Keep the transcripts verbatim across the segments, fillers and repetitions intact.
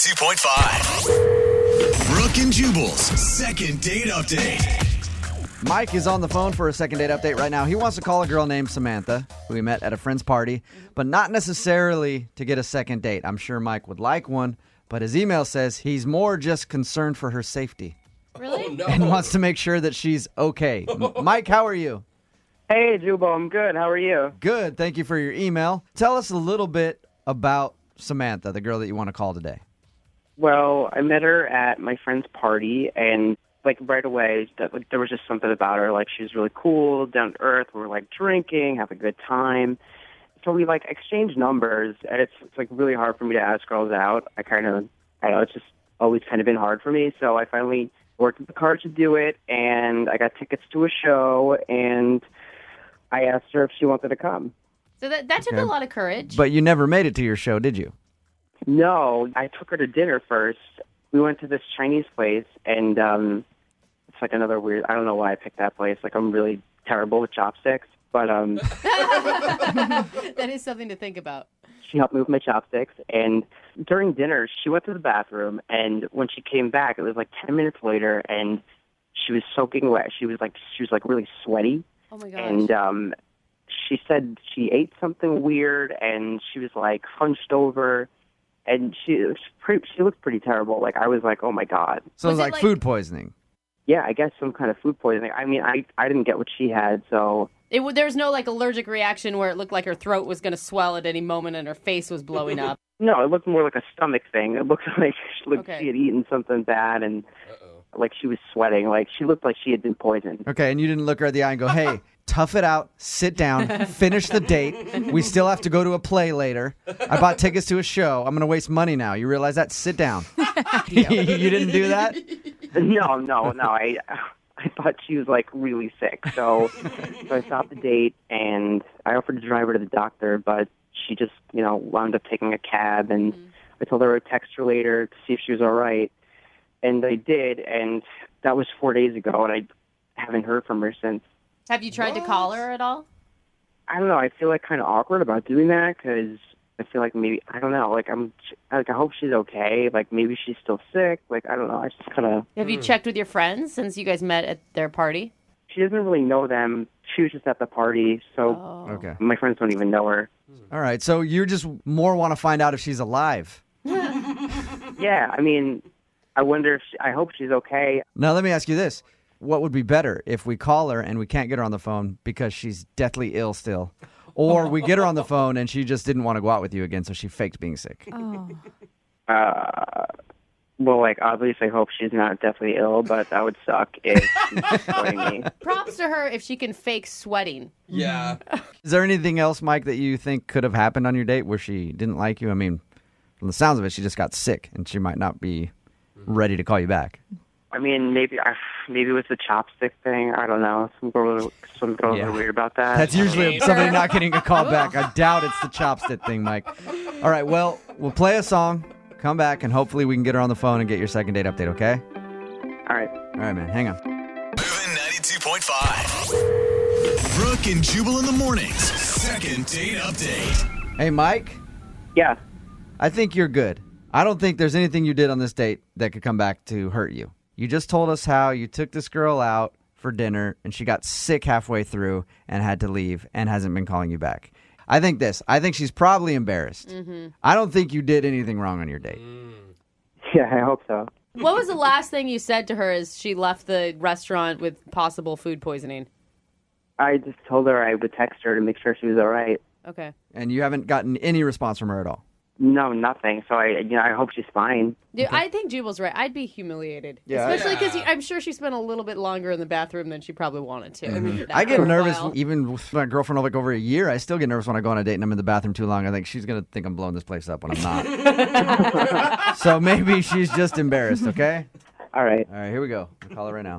ninety-two point five. Brooke and Jubal's second date update. Mike is on the phone for a second date update right now. He wants to call a girl named Samantha, who he met at a friend's party, but not necessarily to get a second date. I'm sure Mike would like one, but his email says he's more just concerned for her safety. Really? Oh, no. And wants to make sure that she's okay. M- Mike, how are you? Hey, Jubal, I'm good. How are you? Good. Thank you for your email. Tell us a little bit about Samantha, the girl that you want to call today. Well, I met her at my friend's party, and like right away, that, like, there was just something about her. Like, she was really cool, down to earth. We were like drinking, have a good time. So we like exchanged numbers, and it's it's like really hard for me to ask girls out. I kind of, I don't know, it's just always kind of been hard for me. So I finally worked with the card to do it, and I got tickets to a show, and I asked her if she wanted to come. So that, that took Okay. a lot of courage. But you never made it to your show, did you? No, I took her to dinner first. We went to this Chinese place, and um, it's like another weird. I don't know why I picked that place. Like, I'm really terrible with chopsticks, but um, That is something to think about. she helped me with my chopsticks. And during dinner, she went to the bathroom, and when she came back, it was like ten minutes later, and she was soaking wet. She was like, she was like really sweaty, Oh my gosh. and um, she said she ate something weird, and she was like hunched over. And she was pretty, she looked pretty terrible. Like, I was like, oh, my God. So it was Was it like, like- food poisoning. Yeah, I guess some kind of food poisoning. I mean, I, I didn't get what she had, so... It, w- there was no like allergic reaction where it looked like her throat was going to swell at any moment and her face was blowing up. No, it looked more like a stomach thing. It looked like she, looked, Okay. she had eaten something bad, and like she was sweating. Like, she looked like she had been poisoned. Okay, and you didn't look her in the eye and go, hey, tough it out, sit down, finish the date. We still have to go to a play later. I bought tickets to a show. I'm going to waste money now. You realize that? Sit down. You didn't do that? No, no, no. I I thought she was, like, really sick. So, so I stopped the date, and I offered to drive her to the doctor, but she just, you know, wound up taking a cab, and I told her I would text her later to see if she was all right. And I did, and that was four days ago, and I haven't heard from her since. Have you tried to call her at all? I don't know. I feel like kind of awkward about doing that because I feel like maybe I don't know. Like I'm like I hope she's okay. Like maybe she's still sick. Like I don't know. I just kind of. Have you checked with your friends since you guys met at their party? She doesn't really know them. She was just at the party, so Oh. Okay. my friends don't even know her. All right, so you just more want to find out if she's alive. Yeah, I mean, I wonder if she, I hope she's okay. Now, let me ask you this. What would be better if we call her and we can't get her on the phone because she's deathly ill still? Or we get her on the phone and she just didn't want to go out with you again, so she faked being sick. Oh. Uh, well, like obviously, I hope she's not deathly ill, but that would suck if she's supporting me. Props to her if she can fake sweating. Yeah. Is there anything else, Mike, that you think could have happened on your date where she didn't like you? I mean, from the sounds of it, she just got sick and she might not be ready to call you back. I mean, maybe I maybe it was the chopstick thing. I don't know. Some girls, some girls Yeah. are weird about that. That's usually somebody not getting a call back. I doubt it's the chopstick thing, Mike. All right, well, we'll play a song, come back, and hopefully we can get her on the phone and get your second date update, okay? All right. All right, man, hang on. Moving ninety-two point five. Brooke and Jubal in the mornings. Second date update. Hey, Mike, Yeah. I think you're good. I don't think there's anything you did on this date that could come back to hurt you. You just told us how you took this girl out for dinner and she got sick halfway through and had to leave and hasn't been calling you back. I think this. I think she's probably embarrassed. Mm-hmm. I don't think you did anything wrong on your date. Yeah, I hope so. What was the last thing you said to her as she left the restaurant with possible food poisoning? I just told her I would text her to make sure she was all right. Okay. And you haven't gotten any response from her at all. No, nothing. So I, you know, I hope she's fine. Dude, I think Jubal's right. I'd be humiliated. Yeah. Especially because Yeah. I'm sure she spent a little bit longer in the bathroom than she probably wanted to. Mm-hmm. I get For a nervous while. even with my girlfriend like over a year. I still get nervous when I go on a date and I'm in the bathroom too long. I think she's going to think I'm blowing this place up when I'm not. So maybe she's just embarrassed, okay? All right. All right, here we go. I'll call her right now.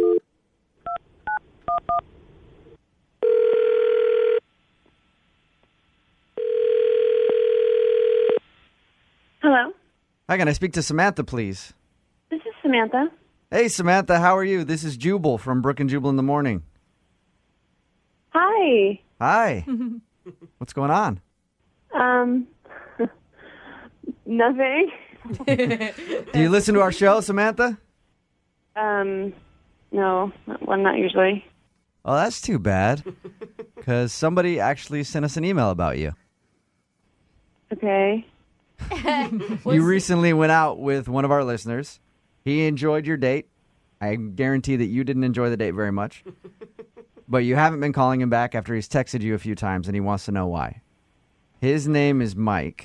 Hello, Hi, can I speak to Samantha, please? this is Samantha. Hey, Samantha, how are you? This is Jubal from Brooke and Jubal in the Morning. Hi. Hi. What's going on? Um, nothing. Do you listen to our show, Samantha? Um, no, well, not usually. Oh, that's too bad. Because somebody actually sent us an email about you. Okay. You recently went out with one of our listeners. He enjoyed your date. I guarantee that you didn't enjoy the date very much. But you haven't been calling him back after he's texted you a few times, and he wants to know why. His name is Mike.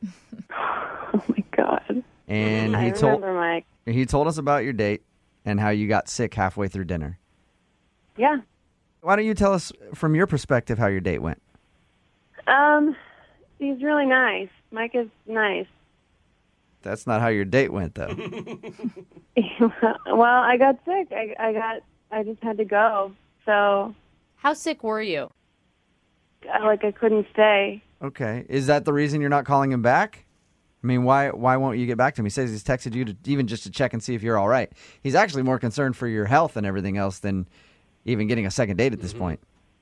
Oh, my God. And I he told remember Mike. he told us about your date and how you got sick halfway through dinner. Yeah. Why don't you tell us from your perspective how your date went? Um, he's really nice. Mike is nice. That's not how your date went, though. Well, I got sick. I, I got. I just had to go. So, How sick were you? I, like, I couldn't stay. Okay. Is that the reason you're not calling him back? I mean, why why won't you get back to him? He says he's texted you to even just to check and see if you're all right. He's actually more concerned for your health and everything else than even getting a second date at this point.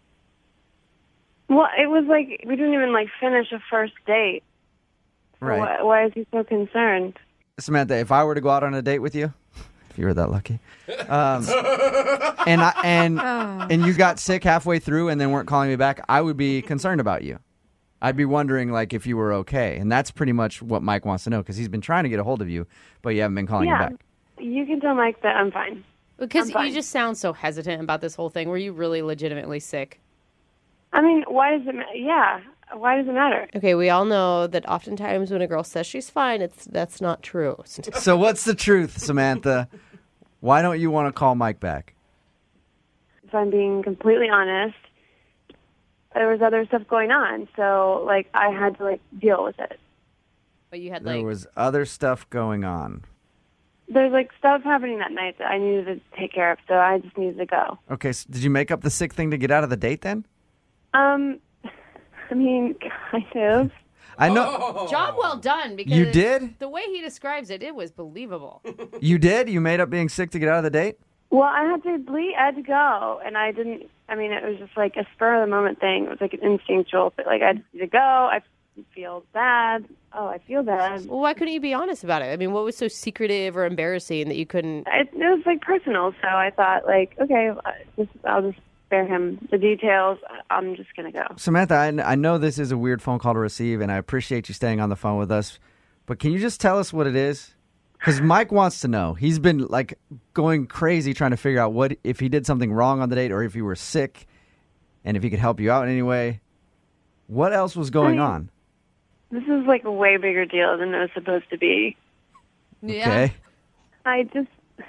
Well, it was like we didn't even like finish a first date. So Right. Why, why is he so concerned? Samantha, if I were to go out on a date with you, if you were that lucky, um, and I, and and you got sick halfway through and then weren't calling me back, I would be concerned about you. I'd be wondering like if you were okay, and that's pretty much what Mike wants to know because he's been trying to get a hold of you, but you haven't been calling Yeah. him back. You can tell Mike that I'm fine. Because I'm you fine. just sound so hesitant about this whole thing. Were you really legitimately sick? I mean, why does it? Ma- yeah. Why does it matter? Okay, we all know that oftentimes when a girl says she's fine, it's that's not true. So what's the truth, Samantha? Why don't you want to call Mike back? If I'm being completely honest, there was other stuff going on, so like I had to like deal with it. But you had There like was other stuff going on. There's like stuff happening that night that I needed to take care of, so I just needed to go. Okay, so did you make up the sick thing to get out of the date then? Um, I mean, kind of. I know. job well done because You did? the way he describes it, it was believable. You did? You made up being sick to get out of the date? Well, I had to bleed. I had to go, and I didn't. I mean, it was just like a spur of the moment thing. It was like an instinctual. But like I had to go. I feel bad. Oh, I feel bad. Well, why couldn't you be honest about it? I mean, what was so secretive or embarrassing that you couldn't? It, it was like personal, so I thought like, okay, I- just, I'll just spare him the details. I'm just gonna go. Samantha, I, I know this is a weird phone call to receive, and I appreciate you staying on the phone with us, but can you just tell us what it is? Because Mike wants to know. He's been like going crazy trying to figure out what if he did something wrong on the date or if you were sick and if he could help you out in any way. What else was going I mean, on? This is like a way bigger deal than it was supposed to be. Yeah. Okay. I just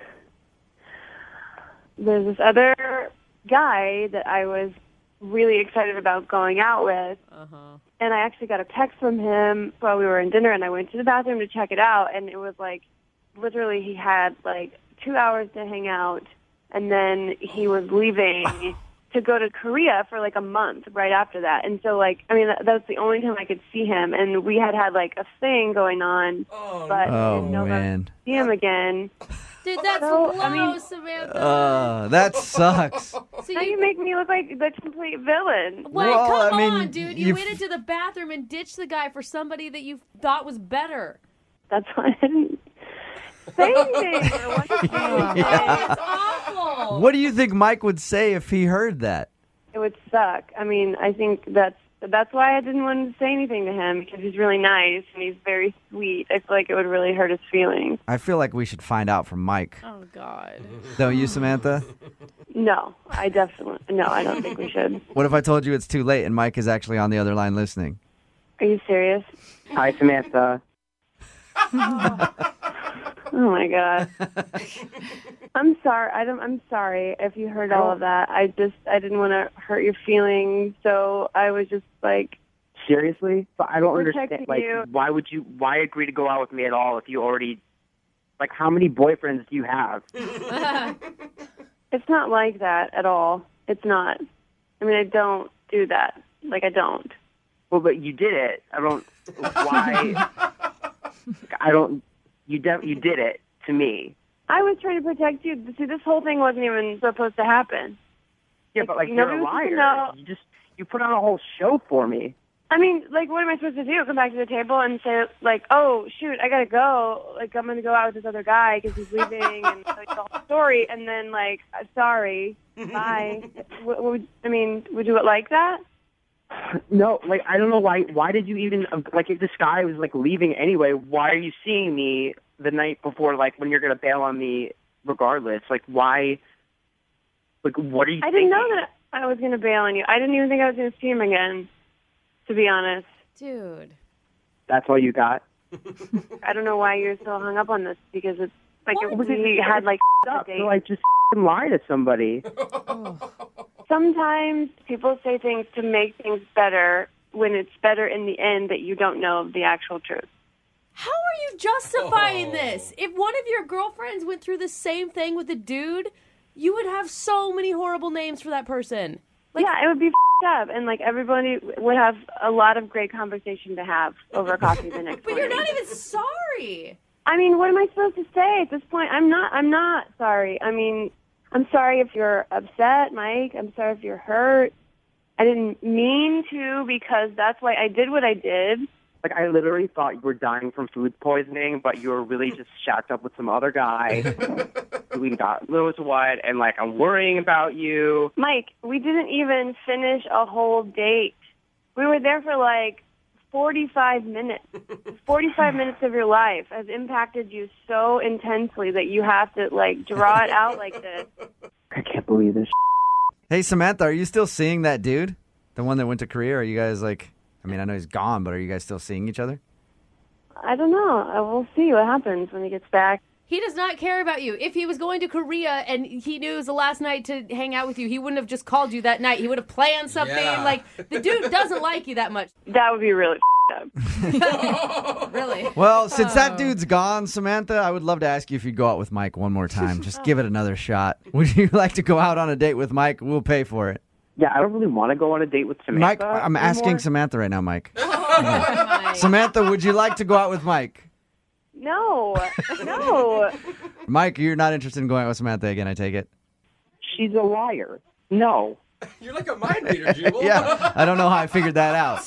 there's this other guy that I was really excited about going out with, Uh-huh. and I actually got a text from him while we were in dinner, and I went to the bathroom to check it out, and it was like literally he had like two hours to hang out, and then he was leaving to go to Korea for like a month right after that. And so like, I mean, that, that was the only time I could see him, and we had had like a thing going on, but I Oh, didn't know if I would man. see him again. Dude, that's So, low, I mean- Samantha. Uh, that sucks. so Now you you, make me look like the complete villain. wait, Well, come I mean, on, dude. You you've- went into the bathroom and ditched the guy for somebody that you thought was better. That's why I didn't say anything. Or what to say. That's awful. What do you think Mike would say if he heard that? It would suck. I mean, I think that's that's why I didn't want to say anything to him, because he's really nice and he's very sweet. I feel like it would really hurt his feelings. I feel like we should find out from Mike. Oh, God. Don't you, Samantha? No, I definitely no. I don't think we should. What if I told you it's too late and Mike is actually on the other line listening? Are you serious? Hi, Samantha. Oh my god. I'm sorry. I don't. I'm sorry if you heard all of that. I just I didn't want to hurt your feelings, so I was just like, Seriously? But I don't Protecting understand. Like, you. why would you? Why agree to go out with me at all if you already? Like, how many boyfriends do you have? it's not like that at all. It's not. I mean, I don't do that. Like, I don't. Well, but you did it. I don't. Why? I don't. You de- You did it to me. I was trying to protect you. See, this whole thing wasn't even supposed to happen. Yeah, but like Nobody you're a was supposed to liar. know. You just you put on a whole show for me. I mean, like, what am I supposed to do? Come back to the table and say, like, oh, shoot, I gotta go. Like, I'm gonna go out with this other guy because he's leaving and like, the whole story. And then, like, sorry, bye. What, what would, I mean, would you like that? No, like, I don't know why. Why did you even, like, if this guy was, like, leaving anyway, why are you seeing me the night before, like, when you're going to bail on me regardless? Like, why, like, what are you I thinking? didn't know that I was going to bail on you. I didn't even think I was going to see him again, to be honest. Dude. That's all you got? I don't know why you're so hung up on this, because it's, like, What? it, we had, like, a Up, date. so, like, just lie to somebody. Sometimes people say things to make things better when it's better in the end that you don't know the actual truth. How are you justifying Oh. this? If one of your girlfriends went through the same thing with a dude, you would have so many horrible names for that person. Like, yeah, it would be f***ed up, and like everybody would have a lot of great conversation to have over coffee the next but morning. you're not even sorry. I mean, what am I supposed to say at this point? I'm not. I'm not sorry. I mean, I'm sorry if you're upset, Mike. I'm sorry if you're hurt. I didn't mean to, because that's why I did what I did. Like, I literally thought you were dying from food poisoning, but you were really just shacked up with some other guy doing God knows what, and, like, I'm worrying about you. Mike, we didn't even finish a whole date. We were there for like forty-five minutes. forty-five minutes of your life has impacted you so intensely that you have to, like, draw it out like this. I can't believe this. Hey, Samantha, are you still seeing that dude? The one that went to Korea? Are you guys like, I mean, I know he's gone, but are you guys still seeing each other? I don't know. I will see what happens when he gets back. He does not care about you. If he was going to Korea and he knew it was the last night to hang out with you, he wouldn't have just called you that night. He would have planned something. Yeah. Like, the dude doesn't like you that much. That would be really f***ed up. Really. Well, since that dude's gone, Samantha, I would love to ask you if you'd go out with Mike one more time. Just give it another shot. Would you like to go out on a date with Mike? We'll pay for it. Yeah, I don't really want to go on a date with Mike, Samantha. I'm asking anymore. Samantha right now, Mike. Mike. Samantha, would you like to go out with Mike? No. No. Mike, you're not interested in going out with Samantha again, I take it? She's a liar. No. You're like a mind reader, Jubal. Yeah, I don't know how I figured that out.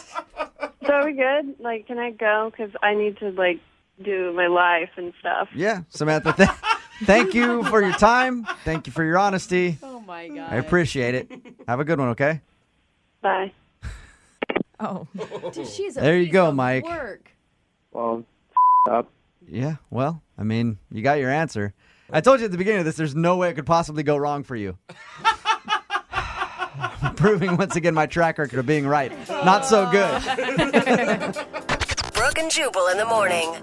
So are we good? Like, can I go? Because I need to, like, do my life and stuff. Yeah, Samantha, th- thank you for your time. Thank you for your honesty. Oh, my God. I appreciate it. Have a good one, okay? Bye. Oh. Dude, she's a There you piece go, of Mike. Work. Well, up. Yeah, well, I mean, you got your answer. I told you at the beginning of this, there's no way it could possibly go wrong for you. Proving once again my track record of being right. Not so good. Brooke and Jubal in the morning.